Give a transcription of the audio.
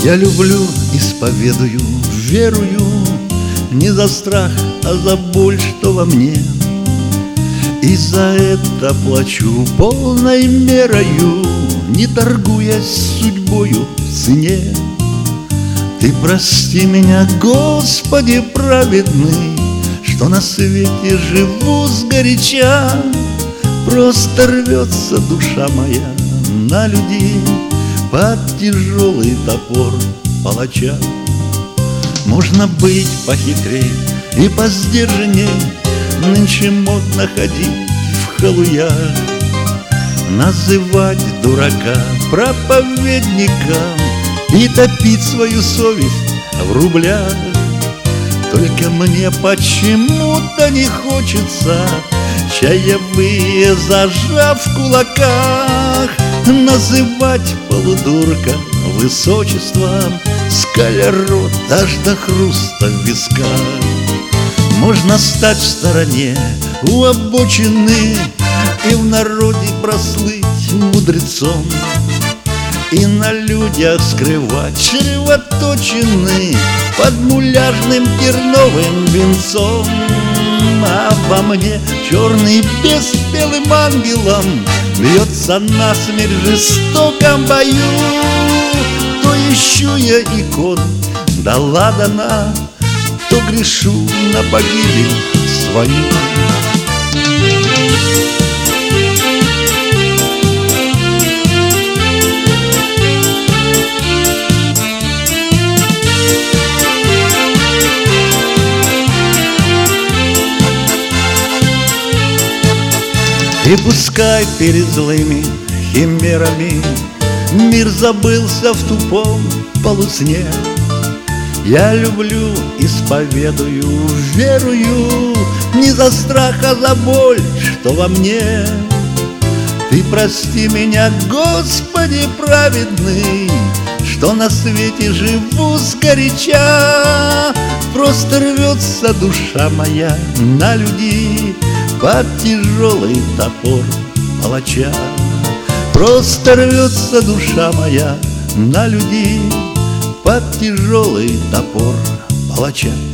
Я люблю, исповедую, верую, не за страх, а за боль, что во мне. И за это плачу полной мерою, не торгуясь судьбою в цене. Ты прости меня, Господи праведный, что на свете живу сгоряча. Просто рвется душа моя на людей под тяжелый топор палача. Можно быть похитрей и посдержанней, нынче модно ходить в халуях, называть дурака проповедником и топить свою совесть в рублях. Только мне почему-то не хочется чаевые, зажав в кулаках, называть полудурка высочеством, скаля рот аж до хруста в висках. Можно стать в стороне у обочины и в народе прослыть мудрецом, и на людях скрывать чревоточины под муляжным терновым венцом. А во мне черный бес белым ангелом бьется насмерть в жестоком бою. То ищу я икон, да ладана, то грешу на погибель свою. И пускай перед злыми химерами мир забылся в тупом полусне, я люблю, исповедую, верую, не за страх, а за боль, что во мне. Ты прости меня, Господи праведный, что на свете живу сгоряча. Просто рвется душа моя на людей под тяжелый топор палача. Просто рвется душа моя на людей под тяжелый топор палача.